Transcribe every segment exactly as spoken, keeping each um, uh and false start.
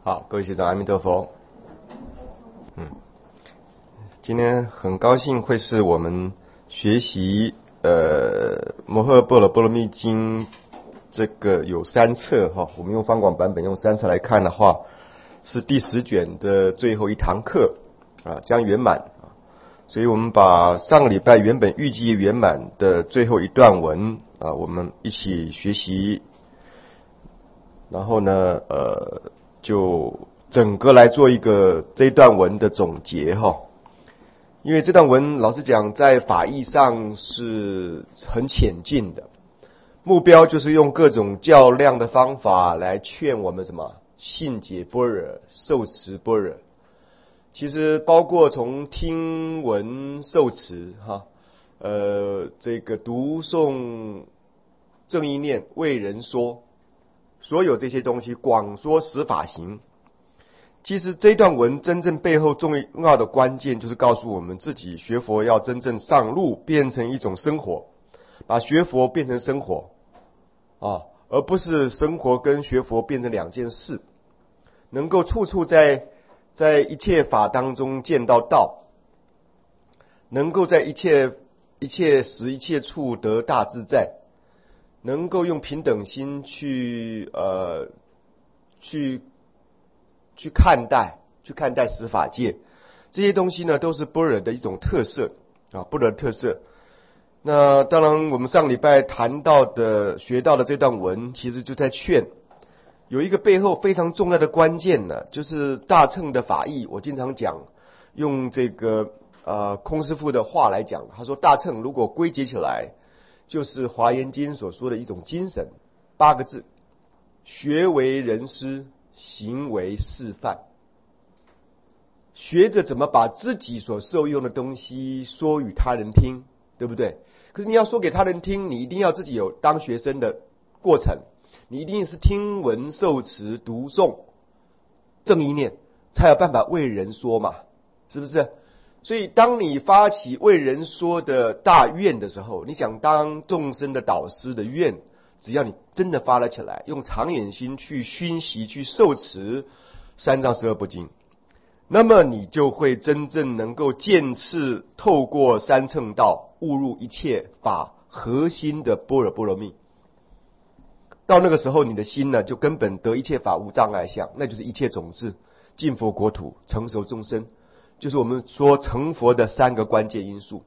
好，各位学长，阿弥陀佛。嗯，今天很高兴会是我们学习呃《摩诃般若波罗蜜经》这个有三册哈，我们用方广版本用三册来看的话，是第十卷的最后一堂课啊，将圆满啊。所以我们把上个礼拜原本预计圆满的最后一段文啊，我们一起学习，然后呢，呃。就整个来做一个这一段文的总结哈，因为这段文老实讲在法义上是很浅近的，目标就是用各种较量的方法来劝我们什么信解般若、受持般若。其实包括从听闻受持哈，呃，这个读诵正意念为人说。所有这些东西广说十法行，其实这段文真正背后重要的关键就是告诉我们自己学佛要真正上路，变成一种生活，把学佛变成生活啊，而不是生活跟学佛变成两件事，能够处处在在一切法当中见到道，能够在一切一切时一切处得大自在，能够用平等心去呃去去看待去看待十法界，这些东西呢都是般若的一种特色啊，般若的特色。那当然我们上礼拜谈到的学到的这段文，其实就在劝有一个背后非常重要的关键呢，就是大乘的法义。我经常讲用这个呃空师父的话来讲，他说大乘如果归结起来就是华严经所说的一种精神，八个字：学为人师，行为示范。学着怎么把自己所受用的东西说与他人听，对不对？可是你要说给他人听，你一定要自己有当学生的过程，你一定是听闻受持读诵正意念，才有办法为人说嘛，是不是？所以当你发起为人说的大愿的时候，你想当众生的导师的愿，只要你真的发了起来，用长远心去熏习去受持三藏十二部经，那么你就会真正能够见识透过三乘道悟入一切法核心的般若波罗蜜。到那个时候你的心呢，就根本得一切法无障碍相，那就是一切种子尽佛国土成熟众生，就是我们说成佛的三个关键因素。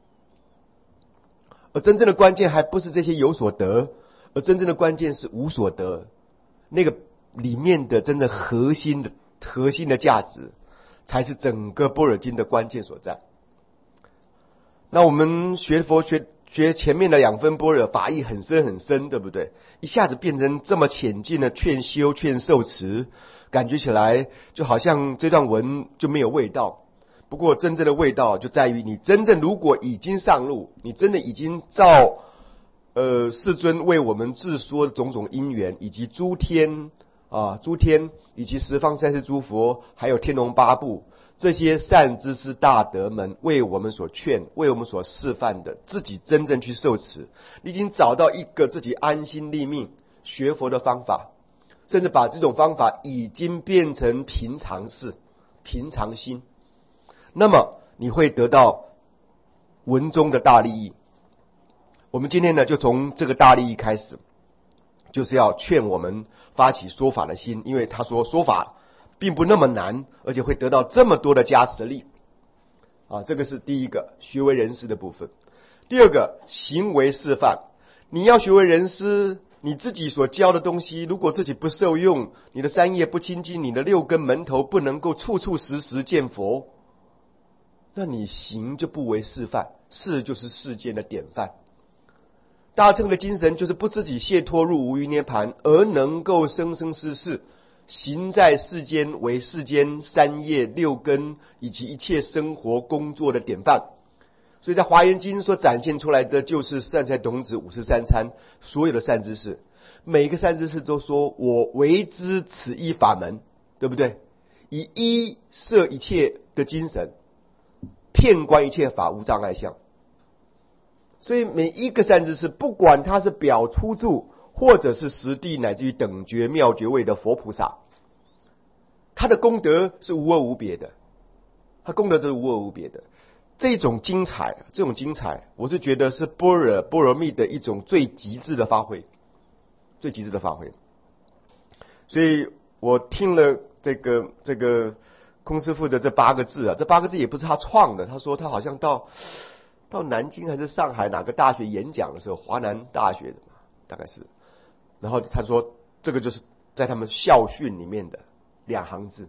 而真正的关键还不是这些有所得，而真正的关键是无所得，那个里面的真正核心的核心的价值才是整个般若经的关键所在。那我们学佛学学前面的两分般若，法义很深很深，对不对？一下子变成这么浅近的劝修劝受持，感觉起来就好像这段文就没有味道。不过真正的味道就在于你真正如果已经上路，你真的已经照呃世尊为我们自说的种种因缘，以及诸天啊诸天以及十方三世诸佛，还有天龙八部这些善知识大德们为我们所劝为我们所示范的，自己真正去受持，你已经找到一个自己安心立命学佛的方法，甚至把这种方法已经变成平常事平常心，那么你会得到文中的大利益。我们今天呢就从这个大利益开始，就是要劝我们发起说法的心，因为他说说法并不那么难，而且会得到这么多的加持力啊，这个是第一个学为人师的部分。第二个行为示范，你要学为人师，你自己所教的东西如果自己不受用，你的三业不清净，你的六根门头不能够处处时时见佛，那你行就不为示范，事就是世间的典范。大乘的精神就是不自己解脱入无余涅盘，而能够生生世世行在世间为世间三业六根以及一切生活工作的典范。所以在华严经所展现出来的就是善财童子五十三参，所有的善知识，每个善知识都说我为之此一法门，对不对？以一摄一切的精神，遍观一切法无障碍相。所以每一个善知识，不管他是表出处或者是实地乃至于等觉妙觉位的佛菩萨， 他的功德是无二无别的，他功德是无二无别的。这种精彩，这种精彩，我是觉得是般若波罗蜜的一种最极致的发挥，最极致的发挥。所以我听了这个这个空师父的这八个字啊，这八个字也不是他创的，他说他好像到到南京还是上海哪个大学演讲的时候，华南大学的大概是，然后他说这个就是在他们校训里面的两行字。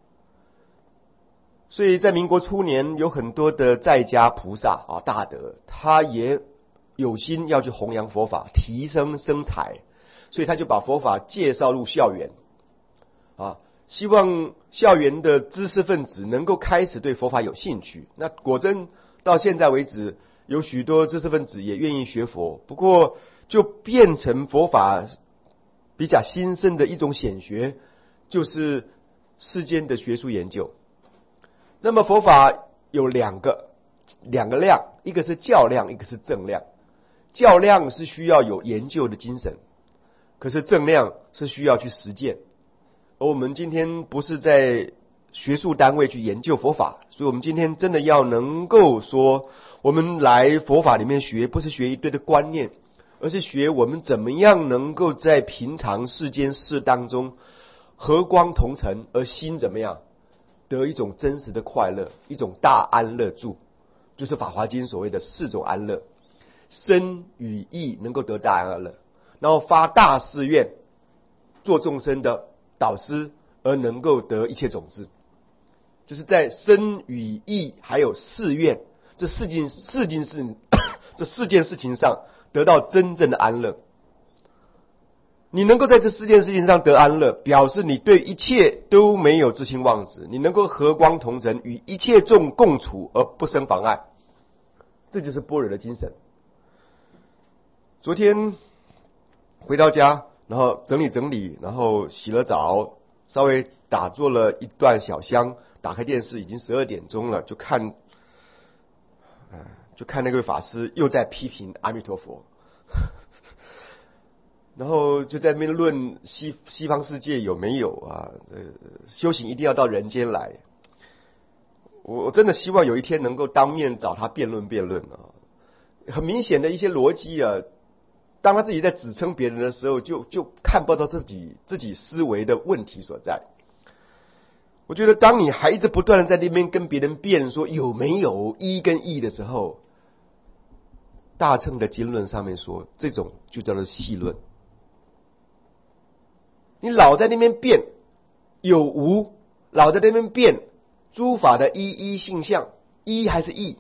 所以在民国初年，有很多的在家菩萨啊大德，他也有心要去弘扬佛法，提升生财，所以他就把佛法介绍入校园啊，希望校园的知识分子能够开始对佛法有兴趣。那果真到现在为止，有许多知识分子也愿意学佛，不过就变成佛法比较新生的一种显学，就是世间的学术研究。那么佛法有两个两个量，一个是教量，一个是正量。教量是需要有研究的精神，可是正量是需要去实践。而我们今天不是在学术单位去研究佛法，所以我们今天真的要能够说，我们来佛法里面学，不是学一堆的观念，而是学我们怎么样能够在平常世间事当中和光同尘，而心怎么样得一种真实的快乐，一种大安乐住，就是法华经所谓的四种安乐，身语意能够得大安乐，然后发大誓愿，做众生的导师，而能够得一切种子，就是在身语意还有誓愿这四件四件事这四件事情上得到真正的安乐。你能够在这四件事情上得安乐，表示你对一切都没有自轻妄执，你能够和光同尘，与一切众共处而不生妨碍，这就是般若的精神。昨天回到家，然后整理整理，然后洗了澡，稍微打坐了一段小香，打开电视，已经十二点钟了，就看，呃、就看那位法师又在批评阿弥陀佛。然后就在那边论西西方世界有没有啊？呃，修行一定要到人间来。我我真的希望有一天能够当面找他辩论辩论啊。很明显的一些逻辑啊，当他自己在指称别人的时候，就就看不到自己自己思维的问题所在。我觉得当你还一直不断的在那边跟别人辩说有没有一跟义的时候，大乘的经论上面说，这种就叫做戏论。你老在那边辩有无，老在那边辩诸法的一一性相，一还是异，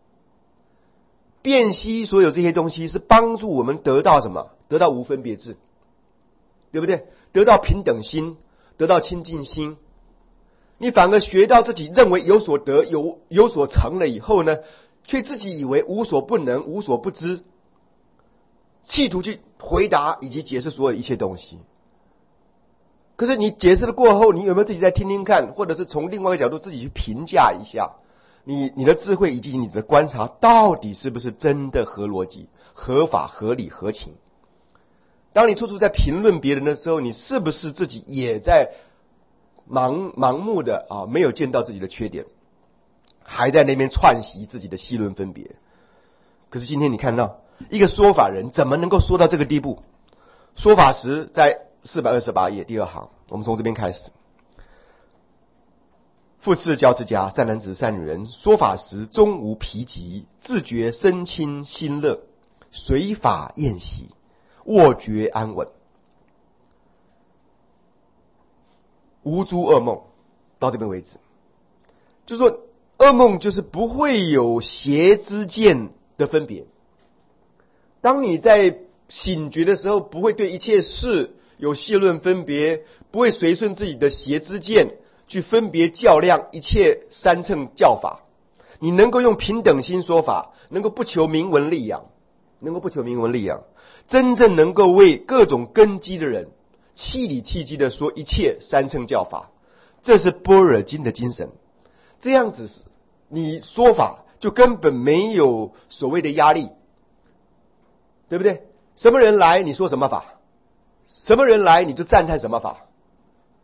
辨析所有这些东西是帮助我们得到什么？得到无分别智，对不对？得到平等心，得到清净心。你反而学到自己认为有所得有有所成了以后呢，却自己以为无所不能无所不知，企图去回答以及解释所有一切东西。可是你解释了过后，你有没有自己再听听看，或者是从另外一个角度自己去评价一下，你你的智慧以及你的观察到底是不是真的合逻辑、合法、合理、合情？当你处处在评论别人的时候，你是不是自己也在盲盲目的啊，没有见到自己的缺点，还在那边串习自己的戏论分别？可是今天你看到一个说法人怎么能够说到这个地步？说法时在四百二十八页第二行，我们从这边开始。复次教持家，善男子善女人，说法时终无疲极，自觉身轻心乐，随法宴喜，卧觉安稳，无诸噩梦。到这边为止，就是说噩梦就是不会有邪知见的分别。当你在醒觉的时候，不会对一切事有戏论分别，不会随顺自己的邪知见去分别较量一切三乘教法。你能够用平等心说法，能够不求名闻利养，能够不求名闻利养，真正能够为各种根基的人气理气机的说一切三乘教法，这是般若经的精神。这样子你说法就根本没有所谓的压力，对不对？什么人来你说什么法，什么人来你就赞叹什么法。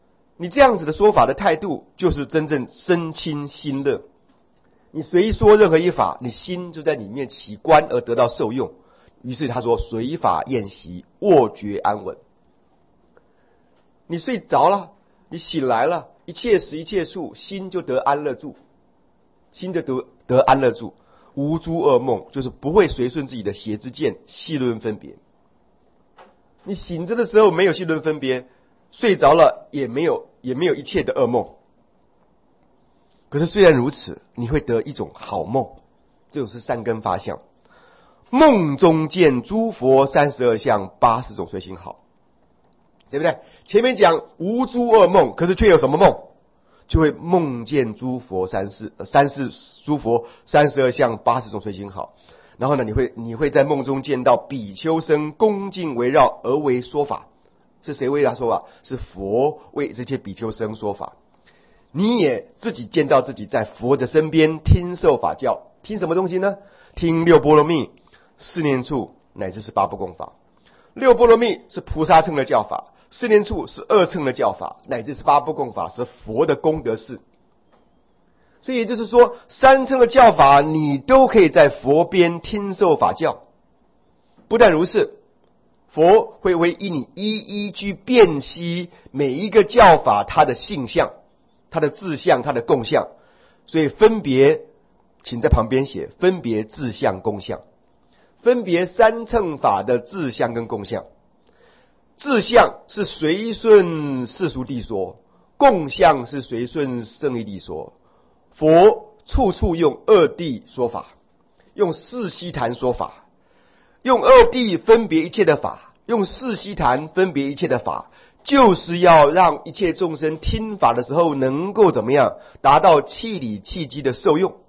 你这样子的说法的态度，就是真正身亲心乐。你随说任何一法，你心就在里面起观而得到受用。于是他说：随法宴席，卧觉安稳。你睡着了，你醒来了，一切时一切处，心就得安乐住，心就得得安乐住，无诸恶梦，就是不会随顺自己的邪之见，细论分别。你醒着的时候没有细论分别，睡着了也没有也没有一切的噩梦。可是虽然如此，你会得一种好梦，这种是善根发相。梦中见诸佛三十二相八十种随行好，对不对？前面讲无诸恶梦，可是却有什么梦？就会梦见诸佛三世三世诸佛三十二相八十种随行好。然后呢，你会你会在梦中见到比丘僧恭敬围绕而为说法。是谁为他说法？是佛为这些比丘僧说法。你也自己见到自己在佛的身边听受法教，听什么东西呢？听六波罗蜜、四念处乃至是八不共法。六波罗蜜是菩萨乘的教法，四念处是二乘的教法，乃至是八不共法是佛的功德事。所以也就是说，三乘的教法你都可以在佛边听受法教。不但如是，佛会为你一一去辨析每一个教法它的性相、它的自相、它的共相。所以分别，请在旁边写分别自相共相，分别三乘法的自相跟共相。自相是随顺世俗谛说，共相是随顺圣义谛说。佛处处用二谛说法，用四悉檀说法，用二谛分别一切的法，用四悉檀分别一切的法，就是要让一切众生听法的时候能够怎么样达到气理气机的受用。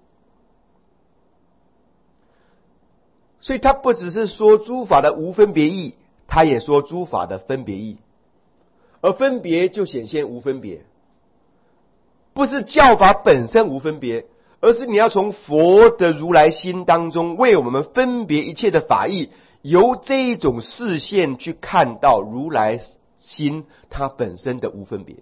所以他不只是说诸法的无分别义，他也说诸法的分别义，而分别就显现无分别。不是教法本身无分别，而是你要从佛的如来心当中为我们分别一切的法义，由这一种视线去看到如来心它本身的无分别。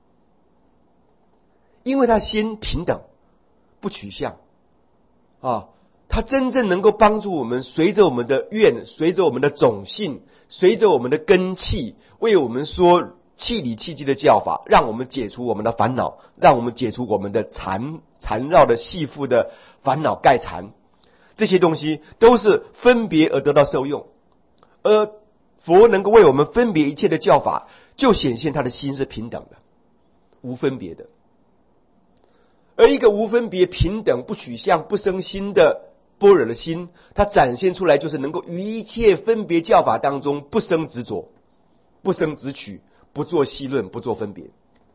因为他心平等不取向啊，他真正能够帮助我们随着我们的愿，随着我们的种性，随着我们的根器，为我们说气理气机的教法，让我们解除我们的烦恼，让我们解除我们的缠缠绕的系缚的烦恼盖缠。这些东西都是分别而得到受用，而佛能够为我们分别一切的教法，就显现他的心是平等的，无分别的。而一个无分别、平等、不取向、不生心的般若的心，它展现出来就是能够于一切分别教法当中不生执着，不生执取，不做细论，不做分别。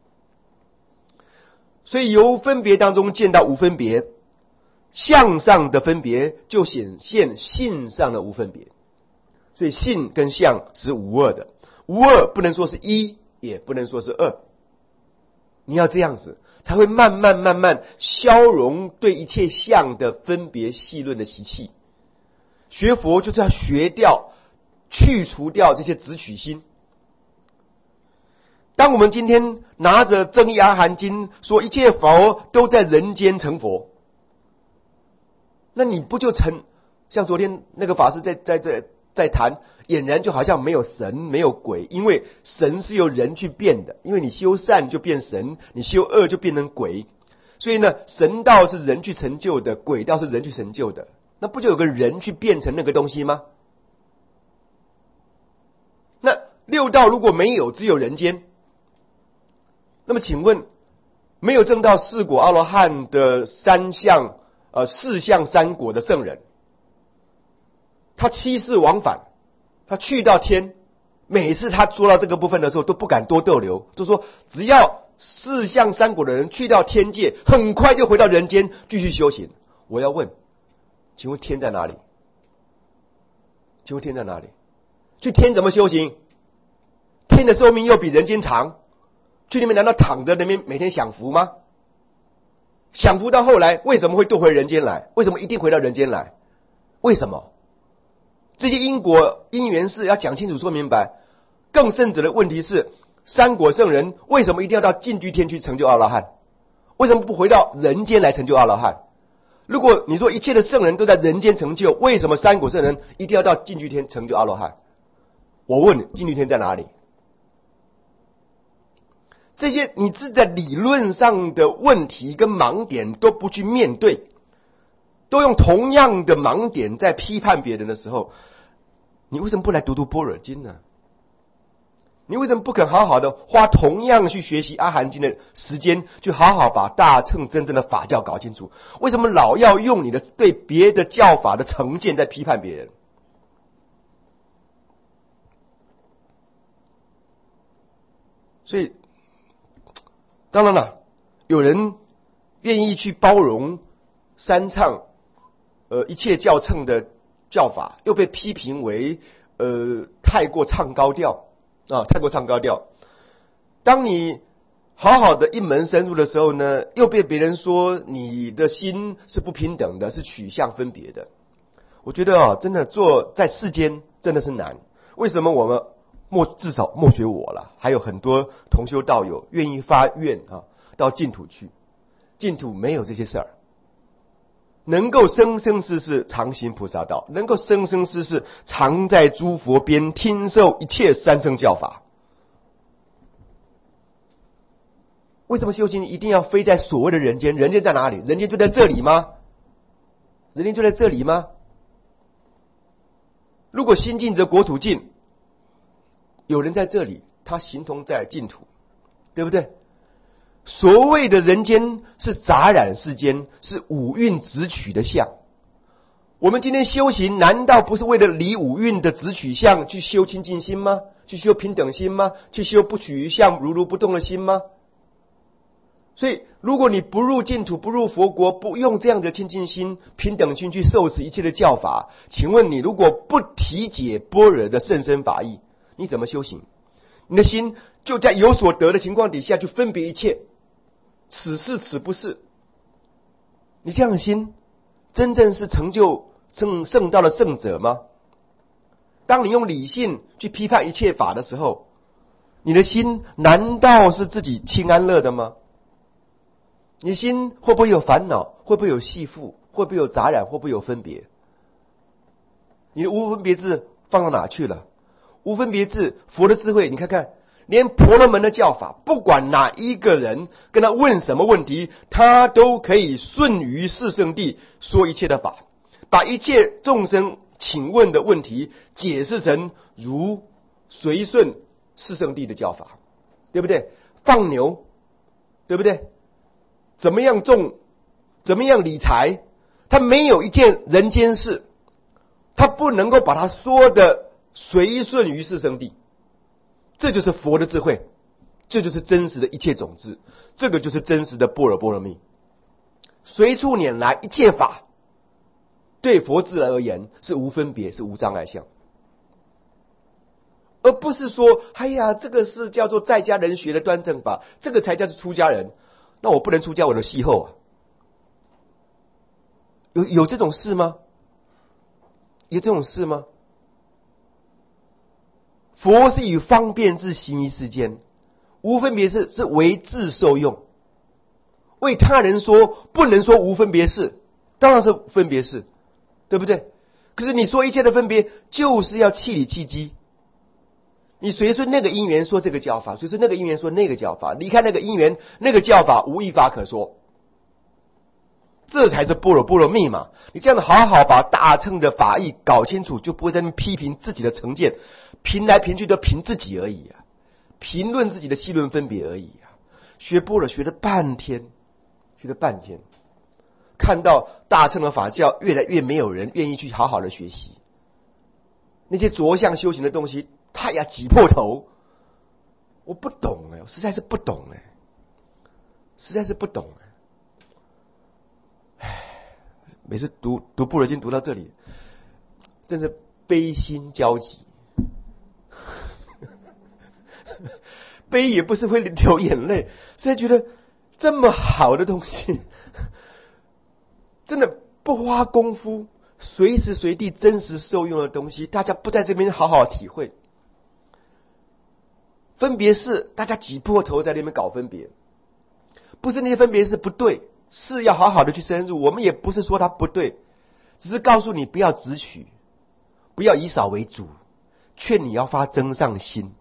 所以由分别当中见到无分别，相上的分别就显现性上的无分别。所以性跟相是无二的，无二不能说是一，也不能说是二。你要这样子，才会慢慢慢慢消融对一切相的分别细论的习气。学佛就是要学掉、去除掉这些执取心。当我们今天拿着《增一阿含经》说一切佛都在人间成佛，那你不就成像昨天那个法师在在在在谈，俨然就好像没有神没有鬼，因为神是由人去变的，因为你修善就变神，你修恶就变成鬼，所以呢，神道是人去成就的，鬼道是人去成就的，那不就有个人去变成那个东西吗？那六道如果没有，只有人间，那么请问，没有证到四果阿罗汉的三相呃四相三果的圣人，他七世往返，他去到天，每次他说到这个部分的时候都不敢多逗留，就说只要四相三果的人去到天界，很快就回到人间继续修行。我要问，请问天在哪里？请问天在哪里？去天怎么修行？天的寿命又比人间长，去那边难道躺着那边每天享福吗？享福到后来为什么会堕回人间来？为什么一定回到人间来？为什么？这些因果因缘事要讲清楚说明白。更甚者的问题是， 三果圣人为什么一定要到净居天去成就阿罗汉？为什么不回到人间来成就阿罗汉？如果你说一切的圣人都在人间成就，为什么三果圣人一定要到净居天成就阿罗汉？我问你，净居天在哪里？这些你自己在理论上的问题跟盲点都不去面对，都用同样的盲点在批判别人的时候，你为什么不来读读般若经呢？你为什么不肯好好的花同样去学习阿含经的时间，去好好把大乘真正的法教搞清楚？为什么老要用你的对别的教法的成见在批判别人？所以当然了，有人愿意去包容三唱呃一切教乘的教法，又被批评为呃太过唱高调啊，太过唱高调。当你好好的一门深入的时候呢，又被别人说你的心是不平等的，是取向分别的。我觉得啊，真的做在世间真的是难。为什么我们莫至少莫学我了，还有很多同修道友愿意发愿啊，到净土去。净土没有这些事儿，能够生生世世常行菩萨道，能够生生世世常在诸佛边听受一切三乘教法。为什么修行一定要飞在所谓的人间？人间在哪里？人间就在这里吗？人间就在这里吗？如果心净则国土净，有人在这里，他形同在净土，对不对？所谓的人间是杂染世间，是五蕴执取的相。我们今天修行，难道不是为了离五蕴的执取相去修清净心吗？去修平等心吗？去修不取于相如如不动的心吗？所以如果你不入净土，不入佛国，不用这样的清净心平等心去受持一切的教法，请问你如果不体解般若的甚深法义，你怎么修行？你的心就在有所得的情况底下去分别一切，此是此不是。你这样的心真正是成就圣圣道的圣者吗？当你用理性去批判一切法的时候，你的心难道是自己清安乐的吗？你心会不会有烦恼？会不会有系缚？会不会有杂染？会不会有分别？你的无分别智放到哪去了？无分别智，佛的智慧，你看看，连婆罗门的教法，不管哪一个人跟他问什么问题，他都可以顺于四圣谛说一切的法，把一切众生请问的问题解释成如随顺四圣谛的教法，对不对？放牛，对不对？怎么样种，怎么样理财，他没有一件人间事，他不能够把它说的随顺于四圣谛。这就是佛的智慧，这就是真实的一切种子，这个就是真实的般若波罗蜜。随处拈来一切法，对佛智而言是无分别，是无障碍相，而不是说哎呀，这个是叫做在家人学的端正法，这个才叫做出家人。那我不能出家，我的气候啊，有有这种事吗？有这种事吗？佛是以方便智行于世间，无分别事是为自受用。为他人说不能说无分别事，当然是分别事，对不对？可是你说一切的分别，就是要气理气机。你随顺那个因缘说这个教法，随顺那个因缘说那个教法，离开那个因缘，那个教法无一法可说。这才是般若波罗蜜嘛！你这样的好好把大乘的法义搞清楚，就不会在那批评自己的成见，评来评去都评自己而已啊，评论自己的细论分别而已啊。学般若学了半天，学了半天，看到大乘的法教越来越没有人愿意去好好的学习，那些着相修行的东西，他呀挤破头，我不懂哎，我实在是不懂哎，实在是不懂哎。每次读读般若经读到这里，真是悲心交集。悲也不是会流眼泪，实在觉得这么好的东西，真的不花功夫，随时随地真实受用的东西，大家不在这边好好体会。 分别是大家挤破头在那边搞分别，不是那些分别是不对，是要好好的去深入。我们也不是说它不对，只是告诉你不要直取，不要以少为主，劝你要发增上心，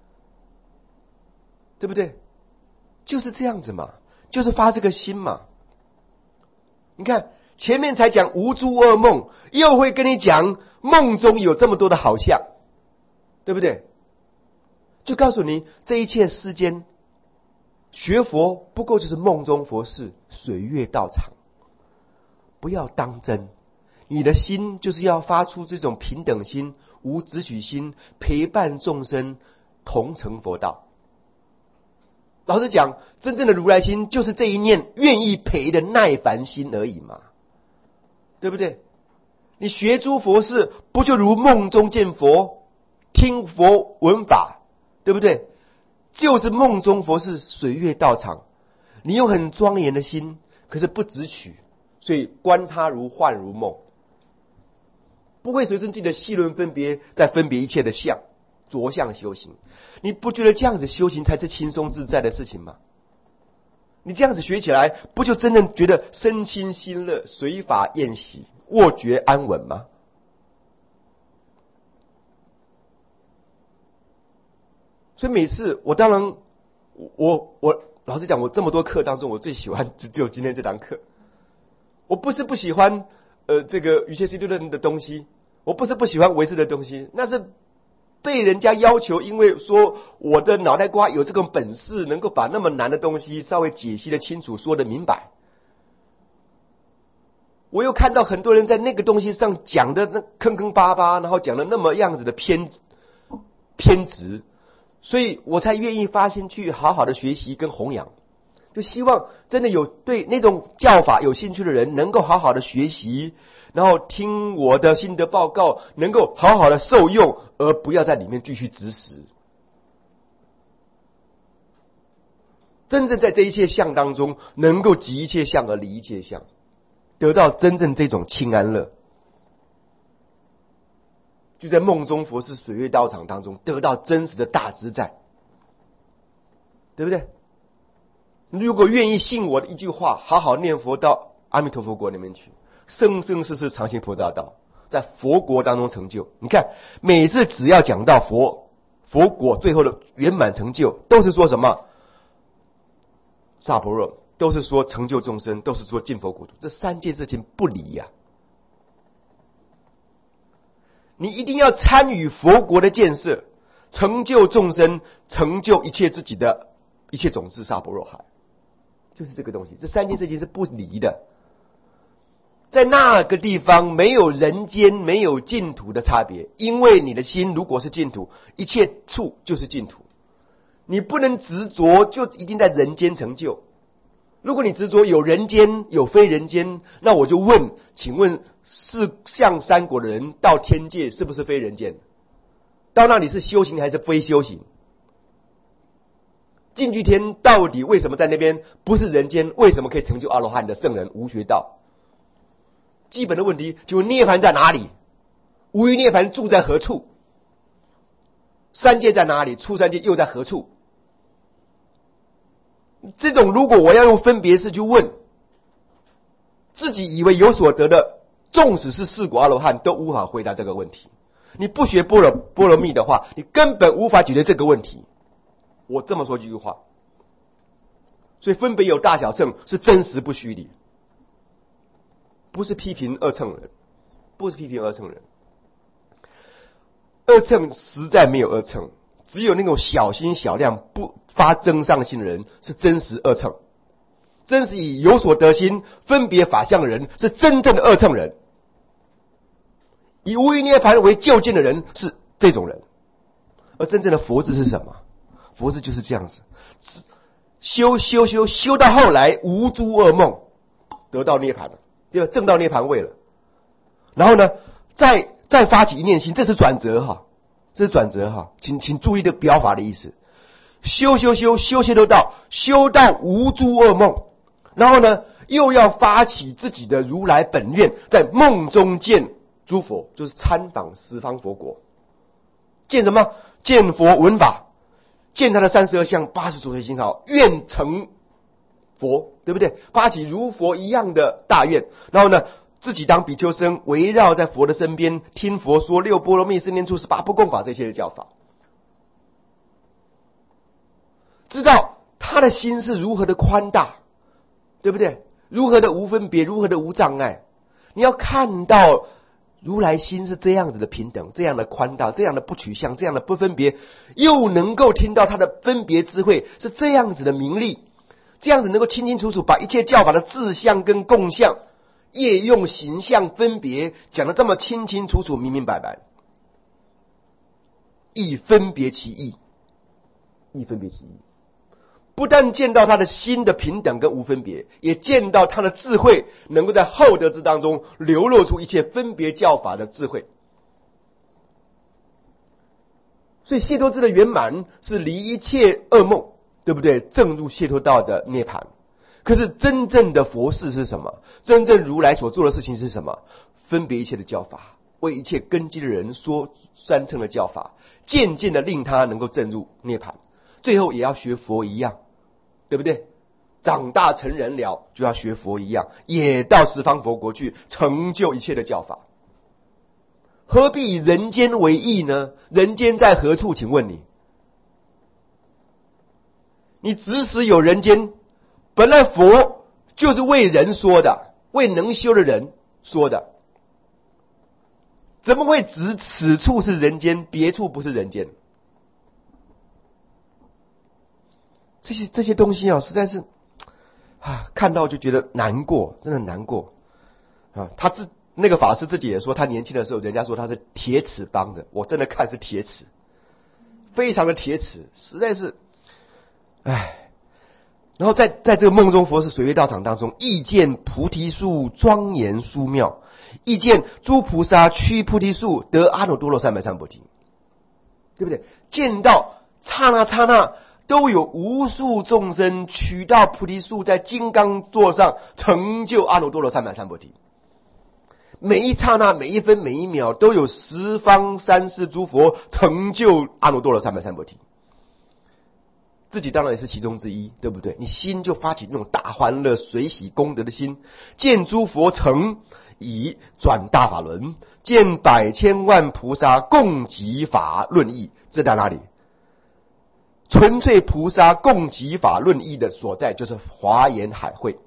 对不对？就是这样子嘛，就是发这个心嘛。你看前面才讲无诸恶梦，又会跟你讲梦中有这么多的好相，对不对？就告诉你这一切世间学佛不过就是梦中佛事，水月道场，不要当真。你的心就是要发出这种平等心、无执取心，陪伴众生同成佛道。老实讲，真正的如来心就是这一念愿意陪的耐烦心而已嘛，对不对？你学诸佛事，不就如梦中见佛，听佛闻法，对不对？就是梦中佛事，水月道场。你用很庄严的心，可是不执取，所以观他如幻如梦，不会随身记的细论分别，在分别一切的相，着相修行。你不觉得这样子修行才是轻松自在的事情吗？你这样子学起来，不就真正觉得身轻心乐，随法宴喜，卧觉安稳吗？所以每次我当然我我老实讲，我这么多课当中，我最喜欢只有今天这堂课。我不是不喜欢呃这个瑜伽师地论的东西，我不是不喜欢唯识的东西，那是被人家要求，因为说我的脑袋瓜有这种本事，能够把那么难的东西稍微解析的清楚，说的明白。我又看到很多人在那个东西上讲的那坑坑巴巴，然后讲的那么样子的偏偏执，所以我才愿意发心去好好的学习跟弘扬，就希望真的有对那种教法有兴趣的人能够好好的学习，然后听我的心得报告，能够好好的受用，而不要在里面继续执实。真正在这一切相当中，能够集一切相而离一切相，得到真正这种清安乐，就在梦中佛事水月道场当中得到真实的大自在，对不对？如果愿意信我的一句话，好好念佛到阿弥陀佛国里面去，生生世世常行菩萨道，在佛国当中成就。你看每次只要讲到佛佛国最后的圆满成就，都是说什么萨婆若，都是说成就众生，都是说进佛国土，这三件事情不离呀、啊。你一定要参与佛国的建设，成就众生，成就一切自己的一切种子萨婆若海，就是这个东西。这三件事情是不离的。在那个地方没有人间没有净土的差别，因为你的心如果是净土，一切处就是净土。你不能执着就一定在人间成就。如果你执着有人间有非人间，那我就问，请问是向三国的人到天界是不是非人间？到那里是修行还是非修行？净居天到底为什么在那边不是人间？为什么可以成就阿罗汉的圣人无学道？基本的问题就是涅槃在哪里？无余涅槃住在何处？三界在哪里？出三界又在何处？这种如果我要用分别式去问，自己以为有所得的，纵使是四果阿罗汉都无法回答这个问题。你不学般若波罗蜜的话，你根本无法解决这个问题。我这么说几句话，所以分别有大小乘是真实不虚理，不是批评二乘人，不是批评二乘人。二乘实在没有二乘，只有那种小心小量不发增上心的人是真实二乘，真实以有所得心分别法相的人是真正的二乘人，以无余涅槃为就近的人是这种人。而真正的佛智是什么？佛智就是这样子，修修修修到后来无诸恶梦，得到涅槃了，对吧？证到涅槃位了。然后呢，再再发起一念心，这是转折哈，这是转折哈，请请注意的表法的意思。修修修修修都到，修到无诸恶梦，然后呢，又要发起自己的如来本愿，在梦中见诸佛，就是参访十方佛国，见什么？见佛闻法， 见他的三十二相八十所随行好，愿成佛，对不对？发起如佛一样的大愿，然后呢，自己当比丘僧，围绕在佛的身边，听佛说六波罗蜜、十念处、十八不共法这些的教法，知道他的心是如何的宽大，对不对？如何的无分别，如何的无障碍。你要看到如来心是这样子的平等，这样的宽大，这样的不取向，这样的不分别，又能够听到他的分别智慧是这样子的明利，这样子能够清清楚楚把一切教法的自相跟共相、业用形象分别讲得这么清清楚楚、明明白白，亦分别其意，亦分别其意。不但见到他的心的平等跟无分别，也见到他的智慧能够在厚德之当中流露出一切分别教法的智慧。所以解脱智的圆满是离一切噩梦，对不对？正入解脱道的涅槃。可是真正的佛事是什么？真正如来所做的事情是什么？分别一切的教法，为一切根基的人说三乘的教法，渐渐的令他能够正入涅槃，最后也要学佛一样，对不对？长大成人了，就要学佛一样，也到十方佛国去成就一切的教法。何必以人间为义呢？人间在何处？请问你，你即使有人间，本来佛就是为人说的，为能修的人说的，怎么会指此处是人间，别处不是人间？这些这些东西啊，实在是啊，看到就觉得难过，真的难过啊！他自那个法师自己也说，他年轻的时候，人家说他是铁齿帮的，我真的看是铁齿，非常的铁齿，实在是，唉。然后在在这个梦中佛是水月道场当中，亦见菩提树庄严殊妙，亦见诸菩萨趋菩提树得阿耨多罗三藐三菩提，对不对？见到刹那刹那都有无数众生取到菩提树，在金刚座上成就阿耨多罗三藐三菩提。每一刹那、每一分、每一秒，都有十方三世诸佛成就阿耨多罗三藐三菩提。自己当然也是其中之一，对不对？你心就发起那种大欢乐、随喜功德的心，见诸佛成以转大法轮，见百千万菩萨共集法论义，这在哪里？纯粹菩萨共集法论义的所在就是华严海会。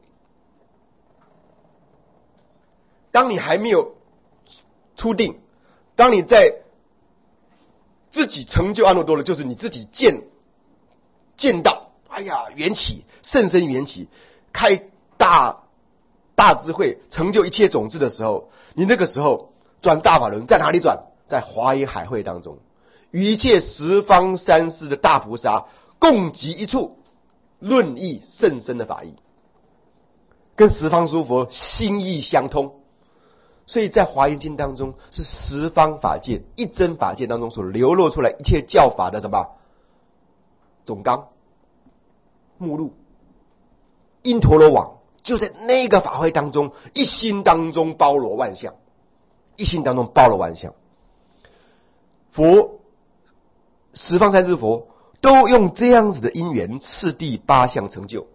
当你还没有出定，当你在自己成就阿耨多罗，就是你自己见见到，哎呀，缘起，甚深缘起，开大大智慧，成就一切种子的时候，你那个时候转大法轮，在哪里转？在华严海会当中，与一切十方三世的大菩萨共集一处，论义甚深的法义，跟十方诸佛心意相通。所以在华严经当中，是十方法界一真法界当中所流露出来一切教法的什么总纲目录，因陀罗网就在那个法会当中，一心当中包罗万象，一心当中包罗万象。佛十方三世佛都用这样子的因缘次第八相成就，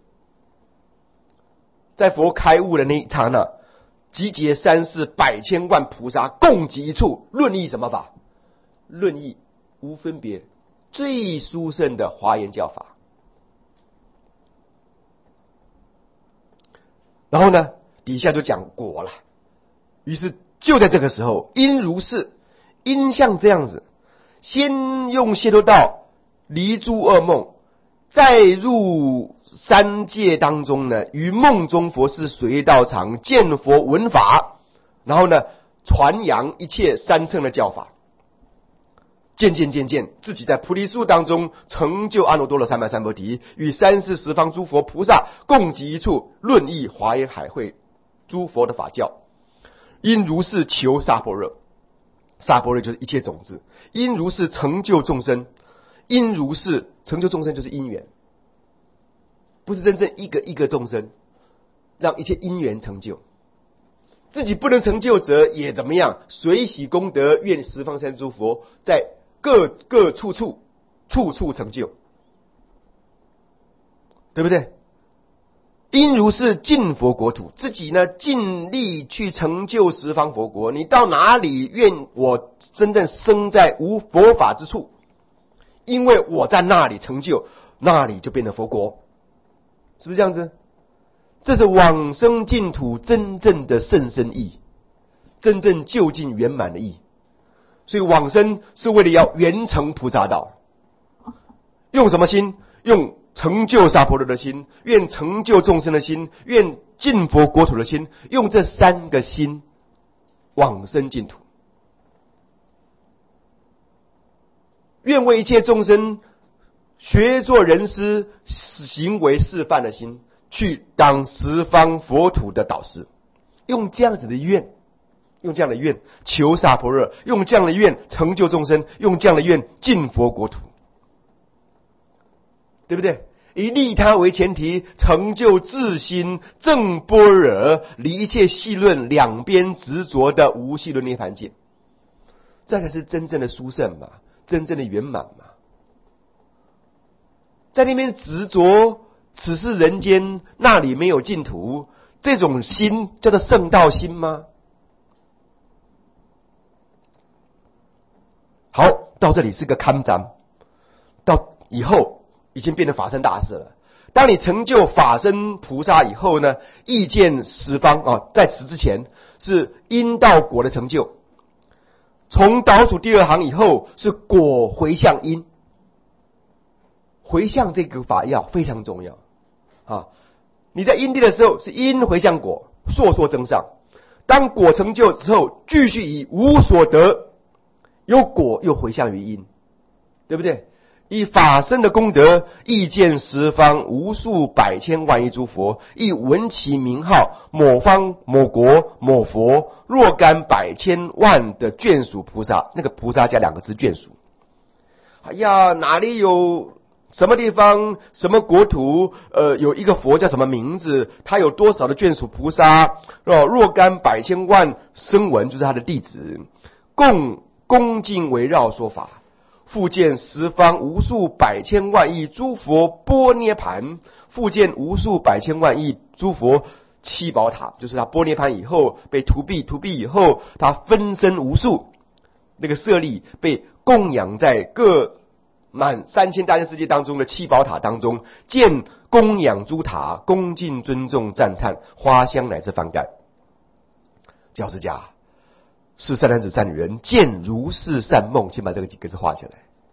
在佛开悟的那一刹那，集结三世百千万菩萨共集一处，论义什么法？论义无分别最殊胜的华严教法。然后呢，底下就讲果了。于是就在这个时候，因如是，因像这样子，先用解脱道离诸恶梦，再入三界当中呢，于梦中佛是水月道场，见佛闻法，然后呢，传扬一切三乘的教法。渐渐渐渐，自己在菩提树当中成就阿耨多罗三藐三菩提，与三世十方诸佛菩萨共集一处，论义华严海会诸佛的法教。因如是求萨婆诃，萨婆诃就是一切种子。因如是成就众生，因如是成就众生就是因缘，不是真正一个一个众生，让一切因缘成就。自己不能成就者也怎么样？随喜功德，愿十方三诸佛在各各处处处处成就。 对不对？应如是尽佛国土，自己呢尽力去成就十方佛国。你到哪里，愿我真正生在无佛法之处，因为我在那里成就，那里就变成佛国，是不是这样子？这是往生净土真正的甚深意，真正究竟圆满的意。所以往生是为了要圆成菩萨道。用什么心？用成就萨婆诃的心，愿成就众生的心，愿尽佛国土的心，用这三个心往生净土。愿为一切众生学做人师，行为示范的心，去当十方佛土的导师。用这样子的愿，用这样的愿求萨婆诃，用这样的愿成就众生，用这样的愿尽佛国土，对不对？以利他为前提，成就自心正般若，离一切细论两边执着的无细论涅盘境，这才是真正的殊胜嘛，真正的圆满嘛。在那边执着此是人间，那里没有净土，这种心叫做圣道心吗？好，到这里是个堪章，到以后已经变成法身大事了。当你成就法身菩萨以后呢，意见十方啊，在此之前是因道果的成就。从倒数第二行以后是果回向因，回向这个法要非常重要啊！你在因地的时候是因回向果，烁烁增上。当果成就之后，继续以无所得，有果又回向于因，对不对？以法身的功德，意见十方无数百千万亿诸佛，亦闻其名号，某方某国某佛，若干百千万的眷属菩萨，那个菩萨加两个字眷属。哎呀，哪里有什么地方什么国土，呃，有一个佛叫什么名字，他有多少的眷属菩萨，哦，若干百千万声闻就是他的弟子，共恭敬围绕说法。复见十方无数百千万亿诸佛般涅盘，复见无数百千万亿诸佛七宝塔，就是他般涅盘以后被荼毗，荼毗以后他分身无数，那个舍利被供养在各满三千大千世界当中的七宝塔当中，见供养诸塔，恭敬尊重赞叹，花香乃至幡盖。教师家是善男子善女人，见如是善梦，请把这个几个字画起来。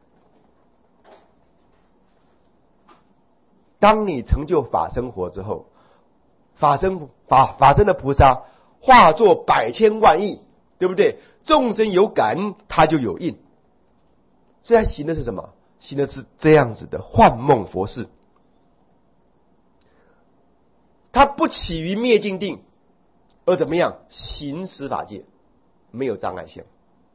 当你成就法身活之后，法身法法身的菩萨化作百千万亿，对不对？众生有感，他就有应。所以他行的是什么？行的是这样子的幻梦佛事。他不起于灭尽定，而怎么样？行十法界。没有障碍性。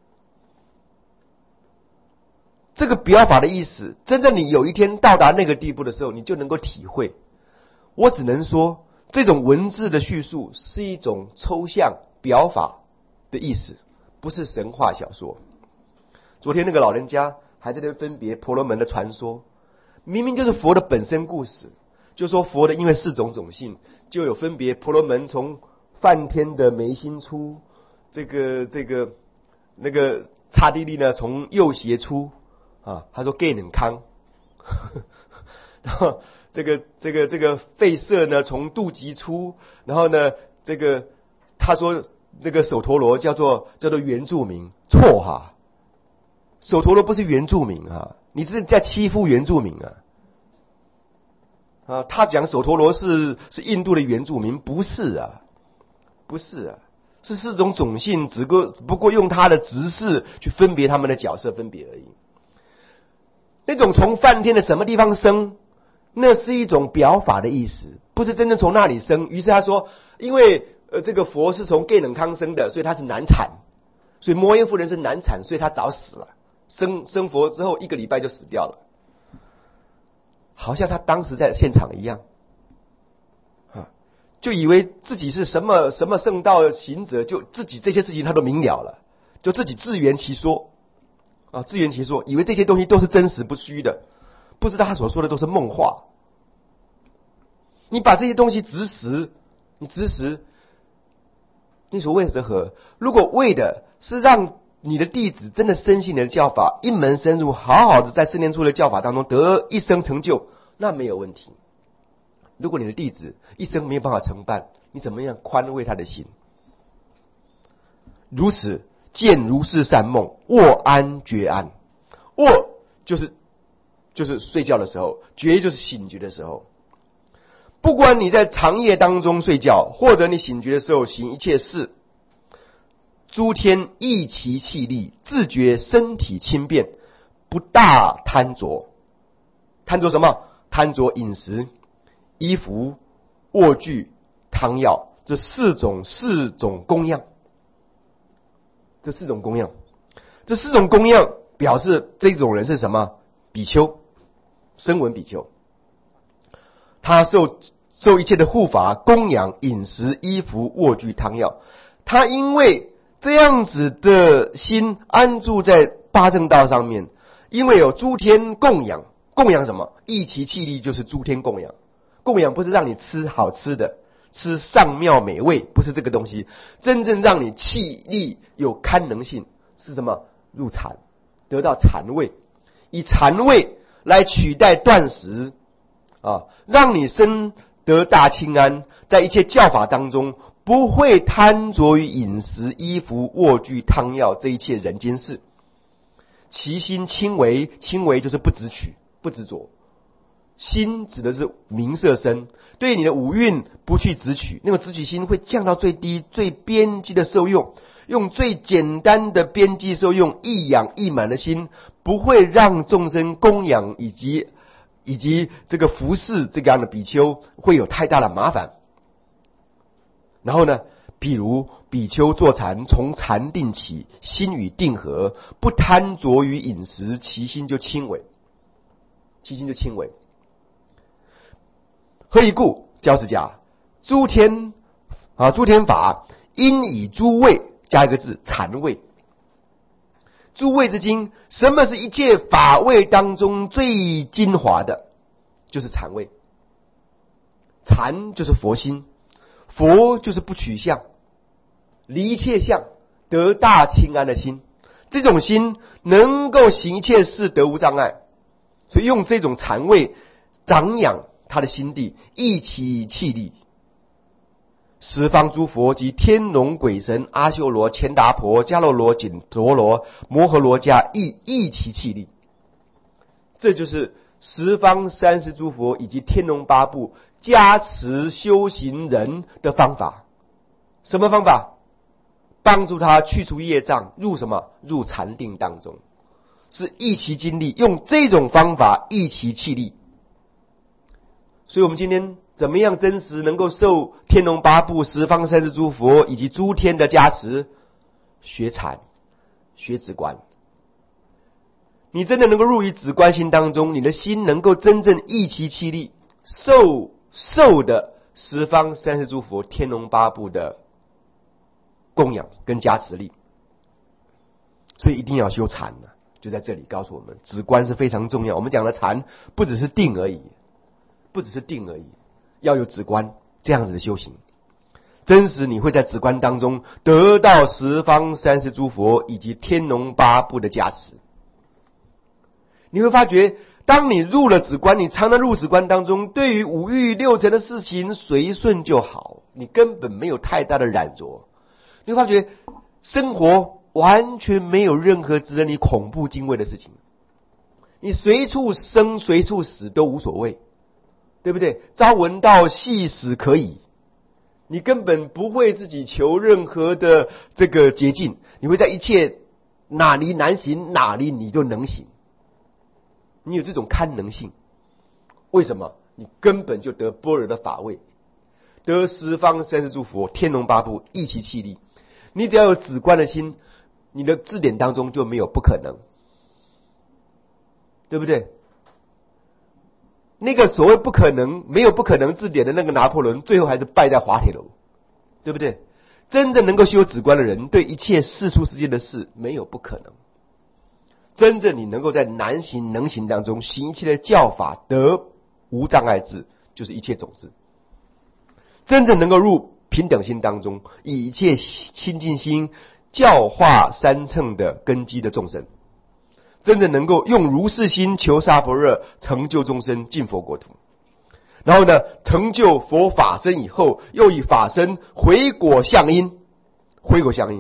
这个表法的意思，真正你有一天到达那个地步的时候，你就能够体会。我只能说，这种文字的叙述是一种抽象表法的意思，不是神话小说。昨天那个老人家还在那分别婆罗门的传说，明明就是佛的本身故事，就说佛的因为四种种性，就有分别婆罗门从梵天的眉心出，这个这个那个刹帝利呢从右胁出啊，他说 gay 冷康，然后这个这个这个吠舍呢从肚脐出，然后呢这个他说那个首陀罗叫做叫做原住民，错哈，首陀罗不是原住民啊，你是在欺负原住民啊。啊，他讲首陀罗是是印度的原住民，不是啊，不是啊，是四种种姓，只过不过用他的直视去分别他们的角色分别而已。那种从梵天的什么地方生，那是一种表法的意思，不是真正从那里生。于是他说，因为呃这个佛是从盖冷康生的，所以他是难产，所以摩耶夫人是难产，所以他早死了，生生佛之后一个礼拜就死掉了。好像他当时在现场一样，啊，就以为自己是什么什么圣道行者，就自己这些事情他都明了了，就自己自圆其说，啊，自圆其说，以为这些东西都是真实不虚的，不知道他所说的都是梦话。 你把这些东西执实，你执实，你所为是何？如果为的是让你的弟子真的深信你的教法，一门深入，好好的在圣殿处的教法当中得一生成就，那没有问题。如果你的弟子一生没有办法成办，你怎么样宽慰他的心？如此见如是善梦，卧安觉安。卧就是就是睡觉的时候，觉就是醒觉的时候。不管你在长夜当中睡觉，或者你醒觉的时候行一切事，诸天益其气力，自觉身体轻便，不大贪着。贪着什么？贪着饮食、衣服、卧具、汤药，这四种四种供养。这四种供养，这四种供养表示这种人是什么？比丘，声闻比丘。他受受一切的护法供养、饮食、衣服、卧具、汤药。他因为这样子的心安住在八正道上面，因为有诸天供养。供养什么？益其气力，就是诸天供养。供养不是让你吃好吃的，吃上妙美味，不是这个东西。真正让你气力有堪能性是什么？入禅，得到禅位，以禅位来取代断食啊，让你身得大清安，在一切教法当中不会贪着于饮食、衣服、卧具、汤药这一切人间事。其心轻微，轻微就是不执取、不执着。心指的是名色身，对你的五蕴不去执取，那个执取心会降到最低，最边际的受用，用最简单的边际受用，一养一满的心，不会让众生供养以及以及这个服侍这个样的比丘会有太大的麻烦。然后呢，比如比丘坐禅，从禅定起，心与定合，不贪着于饮食，其心就轻微，其心就轻微。何以故？教是讲诸天啊，诸天法因以诸位加一个字禅位。诸位之精，什么是一切法位当中最精华的？就是禅位。禅就是佛心，佛就是不取相，离一切相，得大清安的心。这种心能够行一切事得无障碍，所以用这种禅位长养他的心地，益其气力。十方诸佛及天龙鬼神、阿修罗、乾达婆、迦楼罗、紧陀罗、摩诃罗伽，益益其气力。这就是十方三世诸佛以及天龙八部加持修行人的方法。什么方法？帮助他去除业障，入什么？入禅定当中，是益其精力，用这种方法益其气力。所以我们今天怎么样真实能够受天龙八部、十方三世诸佛以及诸天的加持？学禅，学止观。你真的能够入于止观心当中，你的心能够真正益其气力，受受的十方三世诸佛、天龙八部的供养跟加持力。所以一定要修禅呢，就在这里告诉我们，止观是非常重要。我们讲的禅不只是定而已，不只是定而已，要有止观这样子的修行。真实你会在止观当中得到十方三世诸佛以及天龙八部的加持。你会发觉，当你入了止观，你常常入止观当中，对于五欲六尘的事情随顺就好，你根本没有太大的染着。你会发觉生活完全没有任何值得你恐怖敬畏的事情，你随处生随处死都无所谓，对不对？朝闻道，夕死可以，你根本不会自己求任何的这个捷径，你会在一切哪里难行哪里你就能行，你有这种堪能性。为什么？你根本就得般若的法位，得十方三世诸佛、天龙八部益其气力。你只要有止观的心，你的字典当中就没有不可能，对不对？那个所谓不可能，没有不可能字典的那个拿破仑，最后还是败在滑铁卢，对不对？真正能够修止观的人，对一切世出世间的事没有不可能。真正你能够在难行能行当中行一切的教法得无障碍智，就是一切种子。 真正能够入平等心当中，以一切清净心教化三乘的根基的众生，真正能够用如是心求萨婆诃，成就众生进佛国土。然后呢，成就佛法身以后，又以法身回果相因，回果相因，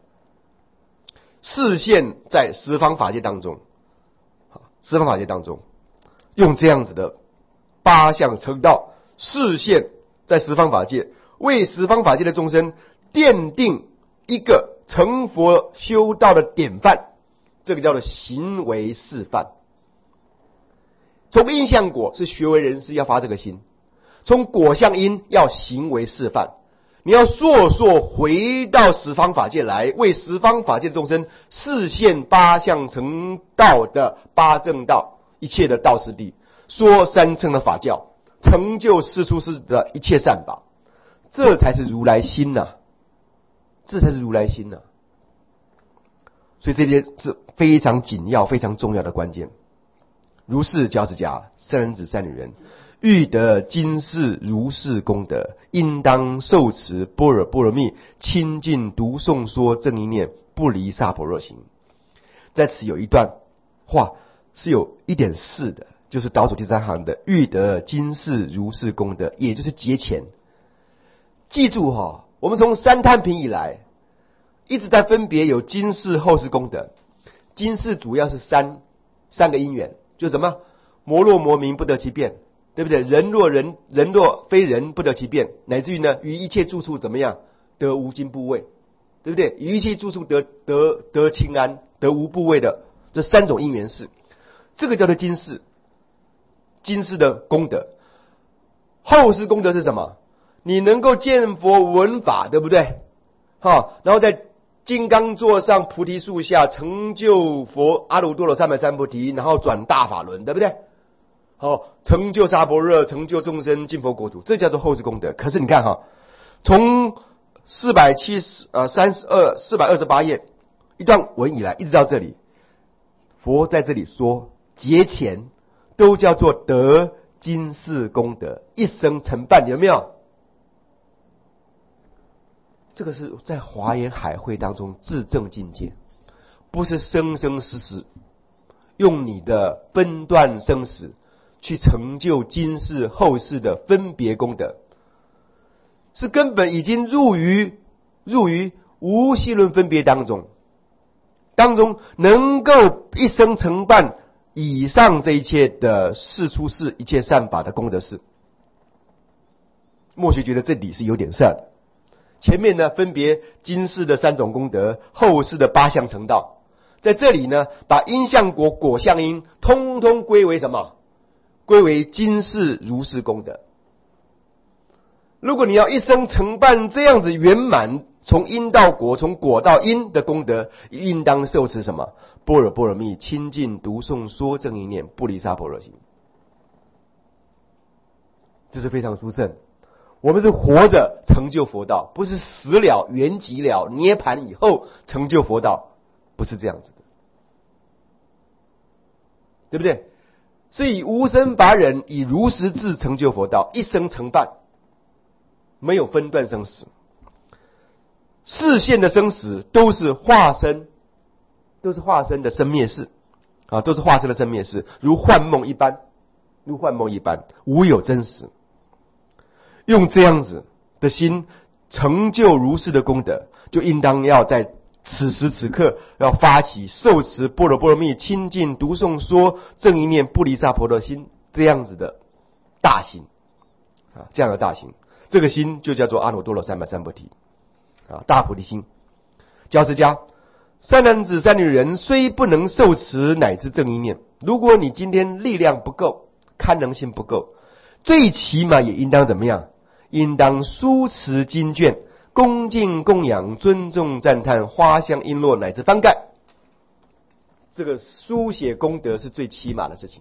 示现在十方法界当中，十方法界当中，用这样子的八相成道，示现在十方法界，为十方法界的众生奠定一个成佛修道的典范，这个叫做行为示范。从因相果是学为人师要发这个心，从果相因要行为示范。你要烁烁回到十方法界来，为十方法界的众生示现八相成道的八正道，一切的道师地，说三乘的法教，成就世出世的一切善法，这才是如来心呐、啊，这才是如来心呐、啊。所以这些是非常紧要、非常重要的关键。如是教持家，善男子、善女人，欲得今世如是功德，应当受持般若波罗蜜，亲近读诵说正一念，不离萨婆若行。在此有一段话是有一点是的，就是倒数第三行的欲得今世如是功德，也就是节前。记住哈、哦，我们从三贪品以来一直在分别有今世后世功德。今世主要是三三个因缘，就什么魔若魔名不得其变，对不对？人若人人若非人不得其变，乃至于呢于一切住处怎么样得无尽部位，对不对？于一切住处得得得清安，得无部位的这三种因缘事，这个叫做今世。今世的功德，后世功德是什么？你能够见佛闻法，对不对？好，然后在金刚座上菩提树下成就佛阿耨多罗三藐三菩提，然后转大法轮，对不对？好，成就萨婆诃，成就众生进佛国土，这叫做后世功德。可是你看哈，从四百七十呃三十二四百二十八页一段文以来，一直到这里，佛在这里说节前都叫做得今世功德，一生成办，有没有？这个是在华严海会当中自证境界，不是生生死死用你的分段生死去成就今世后世的分别功德，是根本已经入于入于无系论分别当中，当中能够一生成办以上这一切的世出世一切善法的功德事。默许觉得这里是有点事儿。前面呢分别今世的三种功德，后世的八相成道，在这里呢把因相果果相因通通归为什么？归为今世如是功德。如果你要一生承办这样子圆满，从因到果，从果到因的功德，应当受持什么？般若波罗蜜，亲近读诵说正一念，不离萨婆若行。这是非常殊胜。我们是活着成就佛道，不是死了圆寂了涅盘以后成就佛道，不是这样子的，对不对？是以无生法忍，以如实智成就佛道，一生成办，没有分段生死。示现的生死都是化身，都是化身的生灭事啊，都是化身的生灭事，如幻梦一般，如幻梦一般，无有真实。用这样子的心成就如是的功德，就应当要在此时此刻要发起受持般若波罗蜜，亲近读诵说正一念，不离萨婆的心，这样子的大心啊，这样的大心，这个心就叫做阿耨多罗三藐三菩提啊，大菩提心。教持家，善男子善女人虽不能受持乃至正一念，如果你今天力量不够，堪能性不够，最起码也应当怎么样？应当书持经卷，恭敬供养，尊重赞叹，花香璎珞乃至幡盖。这个书写功德是最起码的事情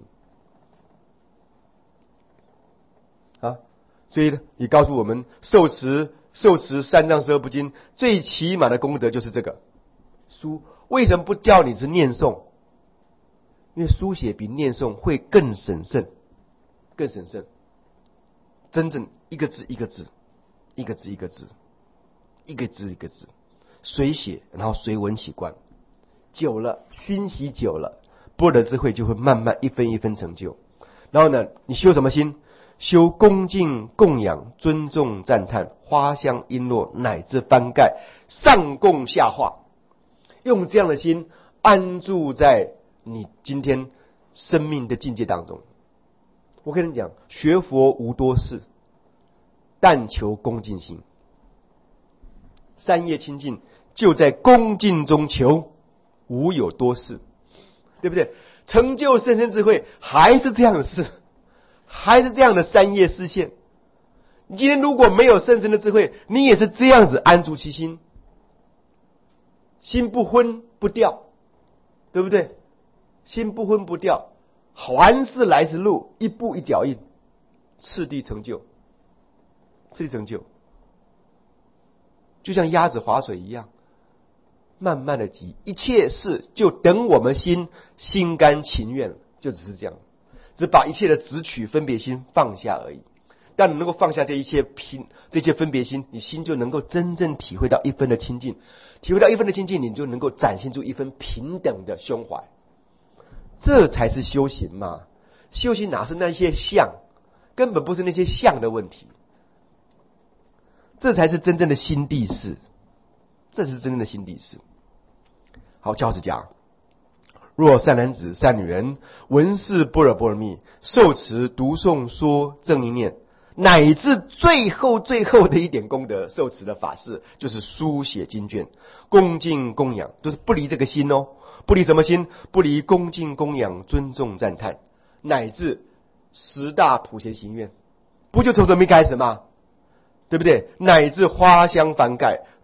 啊！所以呢，你告诉我们，受持受持三藏十二部经最起码的功德就是这个书。为什么不叫你是念诵？因为书写比念诵会更审慎，更审慎。真正一个字一个字一个字一个字，一个字一个字，随写，然后随文起观。久了，熏习久了，般若智慧就会慢慢一分一分成就。然后呢，你修什么心？修恭敬供养尊重赞叹花香璎珞乃至翻盖上供下化，用这样的心安住在你今天生命的境界当中。我跟你讲，学佛无多事，但求恭敬心。三业清净就在恭敬中求，无有多事，对不对？成就甚深智慧还是这样的事，还是这样的三业示现。你今天如果没有甚深的智慧，你也是这样子安住其心，心不昏不掉，对不对？心不昏不掉，还是来时路，一步一脚印，次第成就，次第成就，就像鸭子划水一样，慢慢的急，一切事就等我们心心甘情愿，就只是这样，只把一切的执取分别心放下而已。当你能够放下这一切拼这些分别心，你心就能够真正体会到一分的清净，体会到一分的清净，你就能够展现出一分平等的胸怀。这才是修行嘛！修行哪是那些相，根本不是那些相的问题，这才是真正的心地事，这是真正的心地事。好，教师讲，若善男子善女人闻是般若波罗蜜，受持读诵说正一念，乃至最后最后的一点功德，受持的法事就是书写经卷，恭敬供养，都是不离这个心哦。不离什么心？不离恭敬供养尊重赞叹，乃至十大普贤行愿，不就从这没开始吗？对不对？乃至花香翻盖